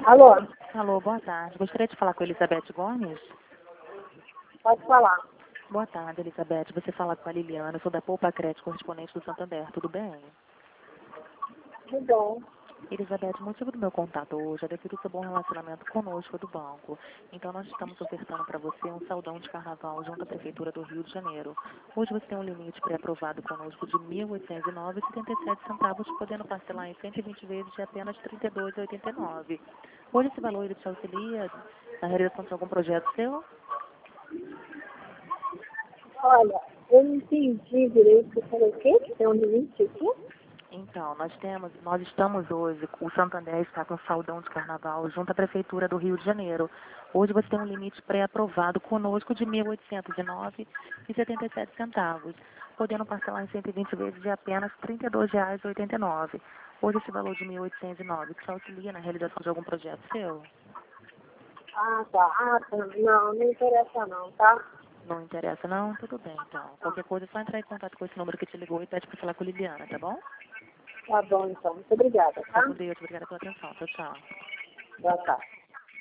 Alô, Alô, boa tarde. Gostaria de falar com a Elizabeth Gomes? pode falar. Boa tarde, Elizabeth. Você fala com a Liliana. Eu sou da Poupa Crédito, correspondente do Santander. Tudo bem? Tudo bom. Elizabeth, o motivo do meu contato hoje é devido ao seu bom relacionamento conosco do banco. Então, nós estamos ofertando para você um saldão de carnaval junto à Prefeitura do Rio de Janeiro. Hoje você tem um limite pré-aprovado conosco de R$ 1.809,77, podendo parcelar em 120 vezes de apenas R$ 32,89. Hoje esse valor ele te auxilia na realização de algum projeto seu? Olha, eu não entendi direito. Você falou o quê? Que tem um limite aqui? Então, nós estamos hoje, o Santander está com saldão de carnaval junto à Prefeitura do Rio de Janeiro. Hoje você tem um limite pré-aprovado conosco de R$ 1.809,77, podendo parcelar em 120 vezes de apenas R$ 32,89. Hoje esse valor de 1.809 te auxilia na realização de algum projeto seu? Ah, tá. Não, não interessa não, tá? Não interessa não? Tudo bem, então. Qualquer coisa é só entrar em contato com esse número que te ligou e pede para falar com a Liliana, tá bom? Tá bom, então. Muito obrigada, Fica tá? com Deus, obrigada pela atenção. Tchau, tchau. Boa tarde.